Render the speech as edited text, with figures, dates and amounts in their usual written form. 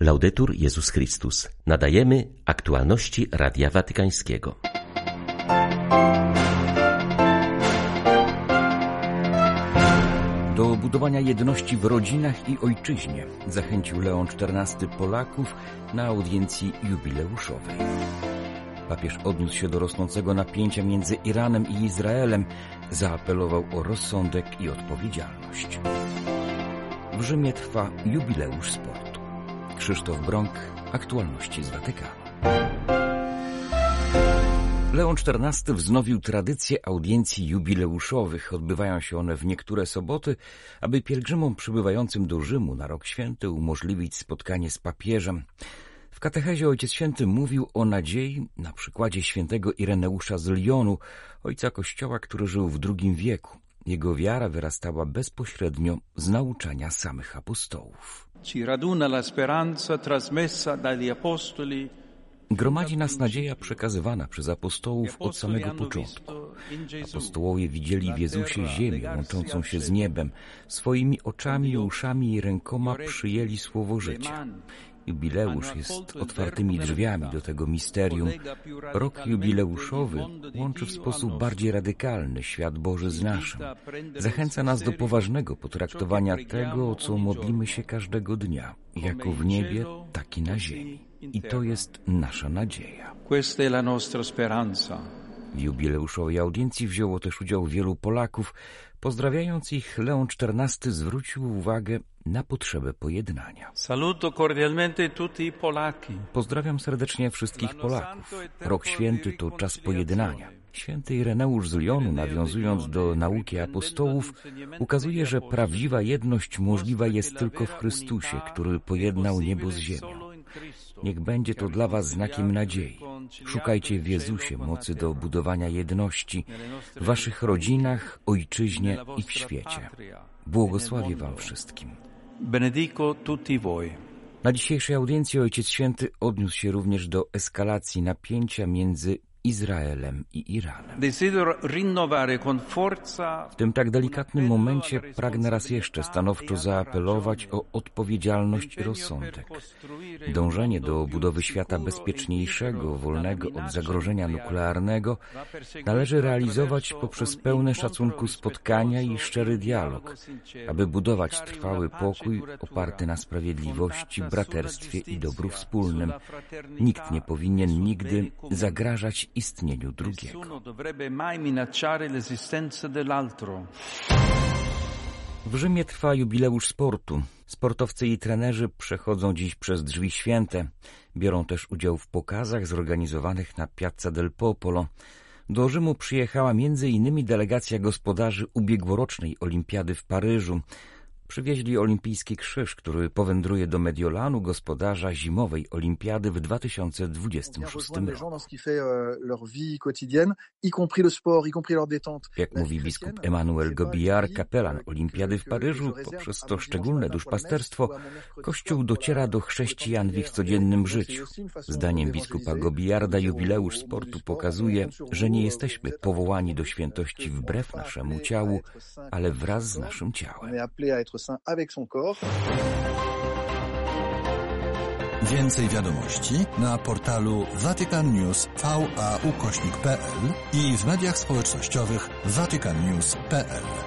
Laudetur Jezus Chrystus. Nadajemy aktualności Radia Watykańskiego. Do budowania jedności w rodzinach i ojczyźnie zachęcił Leon XIV Polaków na audiencji jubileuszowej. Papież odniósł się do rosnącego napięcia między Iranem i Izraelem, zaapelował o rozsądek i odpowiedzialność. W Rzymie trwa jubileusz sportu. Krzysztof Brąk, aktualności z Watykanu. Leon XIV wznowił tradycję audiencji jubileuszowych. Odbywają się one w niektóre soboty, aby pielgrzymom przybywającym do Rzymu na Rok Święty umożliwić spotkanie z papieżem. W katechezie Ojciec Święty mówił o nadziei na przykładzie świętego Ireneusza z Lyonu, ojca Kościoła, który żył w II wieku. Jego wiara wyrastała bezpośrednio z nauczania samych apostołów. Gromadzi nas nadzieja przekazywana przez apostołów od samego początku. Apostołowie widzieli w Jezusie ziemię łączącą się z niebem. Swoimi oczami, uszami i rękoma przyjęli słowo życia. Jubileusz jest otwartymi drzwiami do tego misterium. Rok jubileuszowy łączy w sposób bardziej radykalny świat Boży z naszym. Zachęca nas do poważnego potraktowania tego, o co modlimy się każdego dnia, jako w niebie, tak i na ziemi. I to jest nasza nadzieja. W jubileuszowej audiencji wzięło też udział wielu Polaków. Pozdrawiając ich, Leon XIV zwrócił uwagę na potrzebę pojednania. Pozdrawiam serdecznie wszystkich Polaków. Rok Święty to czas pojednania. Święty Ireneusz z Lyonu, nawiązując do nauki apostołów, ukazuje, że prawdziwa jedność możliwa jest tylko w Chrystusie, który pojednał niebo z ziemią. Niech będzie to dla was znakiem nadziei. Szukajcie w Jezusie mocy do budowania jedności w waszych rodzinach, ojczyźnie i w świecie. Błogosławię wam wszystkim. Benedico tutti voi. Na dzisiejszej audiencji Ojciec Święty odniósł się również do eskalacji napięcia między Izraelem i Iranem. W tym tak delikatnym momencie pragnę raz jeszcze stanowczo zaapelować o odpowiedzialność i rozsądek. Dążenie do budowy świata bezpieczniejszego, wolnego od zagrożenia nuklearnego należy realizować poprzez pełne szacunku spotkania i szczery dialog, aby budować trwały pokój oparty na sprawiedliwości, braterstwie i dobru wspólnym. Nikt nie powinien nigdy zagrażać istnieniu drugiego. W Rzymie trwa jubileusz sportu. Sportowcy i trenerzy przechodzą dziś przez Drzwi Święte. Biorą też udział w pokazach zorganizowanych na Piazza del Popolo. Do Rzymu przyjechała m.in. delegacja gospodarzy ubiegłorocznej olimpiady w Paryżu. Przywieźli olimpijski krzyż, który powędruje do Mediolanu, gospodarza zimowej olimpiady w 2026 roku. Jak mówi biskup Emmanuel Gobillard, kapelan olimpiady w Paryżu, poprzez to szczególne duszpasterstwo Kościół dociera do chrześcijan w ich codziennym życiu. Zdaniem biskupa Gobillarda jubileusz sportu pokazuje, że nie jesteśmy powołani do świętości wbrew naszemu ciału, ale wraz z naszym ciałem. Więcej wiadomości na portalu vaticannews.va/pl i w mediach społecznościowych vaticannews.pl.